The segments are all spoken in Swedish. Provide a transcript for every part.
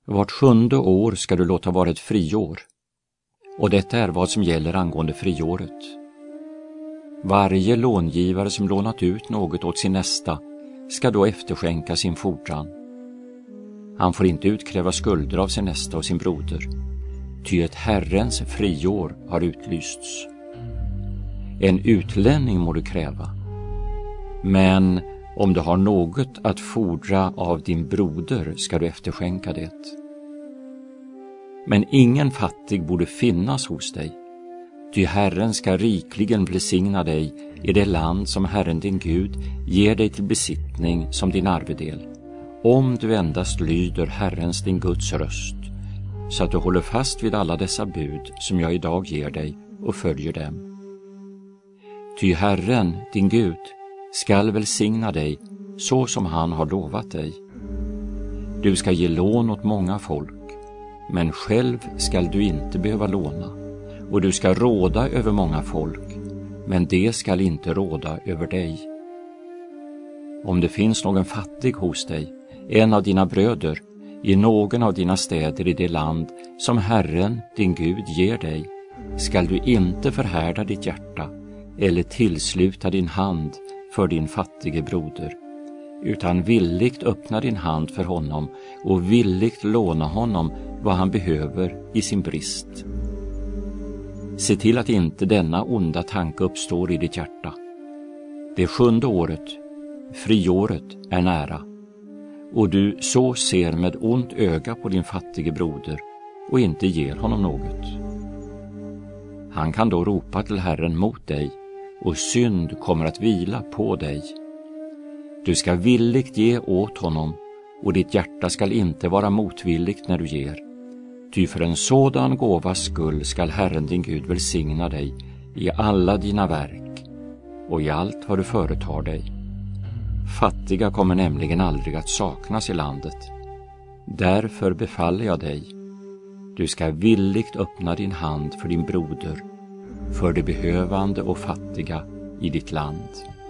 Vart 7:e år ska du låta vara ett friår, och detta är vad som gäller angående friåret. Varje långivare som lånat ut något åt sin nästa ska då efterskänka sin fordran. Han får inte utkräva skulder av sin nästa och sin broder, ty ett Herrens friår har utlysts. En utlänning må du kräva, men om du har något att fordra av din broder ska du efterskänka det. Men ingen fattig borde finnas hos dig, ty Herren ska rikligen välsigna dig i det land som Herren din Gud ger dig till besittning som din arvedel, om du endast lyder Herrens din Guds röst, så att du håller fast vid alla dessa bud som jag idag ger dig och följer dem. Ty Herren din Gud skall välsigna dig så som han har lovat dig. Du ska ge lån åt många folk, men själv skall du inte behöva låna, och du ska råda över många folk, men det skall inte råda över dig. Om det finns någon fattig hos dig, en av dina bröder, i någon av dina städer i det land som Herren din Gud ger dig, skall du inte förhärda ditt hjärta eller tillsluta din hand för din fattige broder, utan villigt öppna din hand för honom och villigt låna honom vad han behöver i sin brist. Se till att inte denna onda tanke uppstår i ditt hjärta. Det 7:e året, friåret, är nära, och du så ser med ont öga på din fattige broder och inte ger honom något. Han kan då ropa till Herren mot dig, och synd kommer att vila på dig. Du ska villigt ge åt honom, och ditt hjärta skall inte vara motvilligt när du ger. Ty för en sådan gåvas skull skall Herren din Gud välsigna dig i alla dina verk och i allt vad du företar dig. Fattiga kommer nämligen aldrig att saknas i landet. Därför befaller jag dig, du ska villigt öppna din hand för din broder, för de behövande och fattiga i ditt land.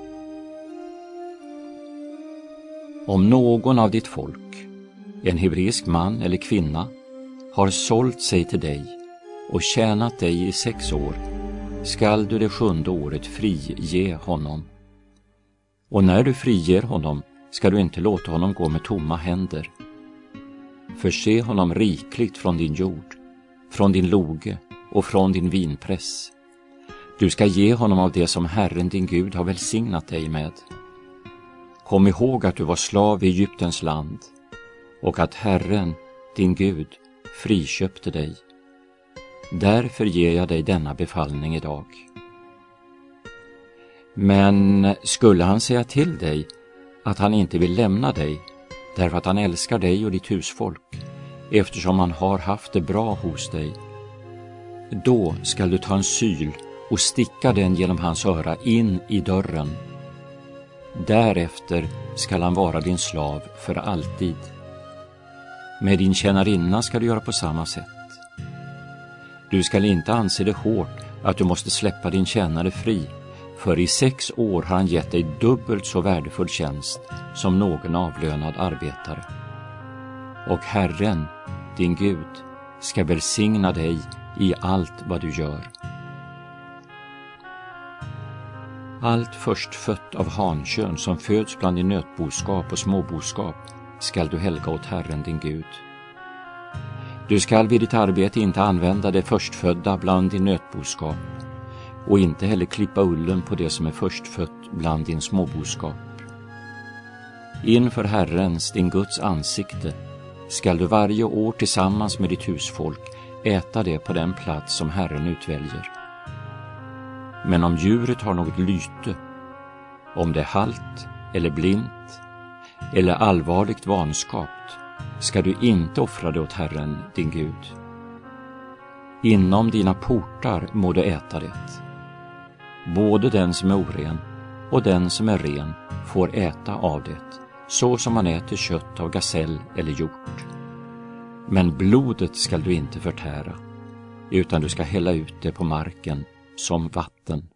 Om någon av ditt folk, en hebreisk man eller kvinna, har sålt sig till dig och tjänat dig i 6 år, skall du det 7:e året frige honom. Och när du friger honom ska du inte låta honom gå med tomma händer. Förse honom rikligt från din jord, från din loge och från din vinpress. Du ska ge honom av det som Herren din Gud har välsignat dig med. Kom ihåg att du var slav i Egyptens land och att Herren din Gud friköpte dig. Därför ger jag dig denna befallning idag. Men skulle han säga till dig att han inte vill lämna dig därför att han älskar dig och ditt husfolk, eftersom han har haft det bra hos dig, då skall du ta en syl och sticka den genom hans öra in i dörren. Därefter skall han vara din slav för alltid. Med din tjänarinna ska du göra på samma sätt. Du skall inte anse det hårt att du måste släppa din tjänare fri, för i 6 år har han gett dig dubbelt så värdefull tjänst som någon avlönad arbetare. Och Herren, din Gud, ska välsigna dig i allt vad du gör. Allt förstfött av hankön som föds bland din nötboskap och småboskap skall du helga åt Herren din Gud. Du skall vid ditt arbete inte använda det förstfödda bland din nötboskap och inte heller klippa ullen på det som är förstfött bland din småboskap. Inför Herrens, din Guds ansikte, skall du varje år tillsammans med ditt husfolk äta det på den plats som Herren utväljer. Men om djuret har något lyte, om det är halt eller blint eller allvarligt vanskapt, ska du inte offra det åt Herren, din Gud. Inom dina portar må du äta det. Både den som är oren och den som är ren får äta av det, så som man äter kött av gasell eller hjort. Men blodet skall du inte förtära, utan du ska hälla ut det på marken som vatten.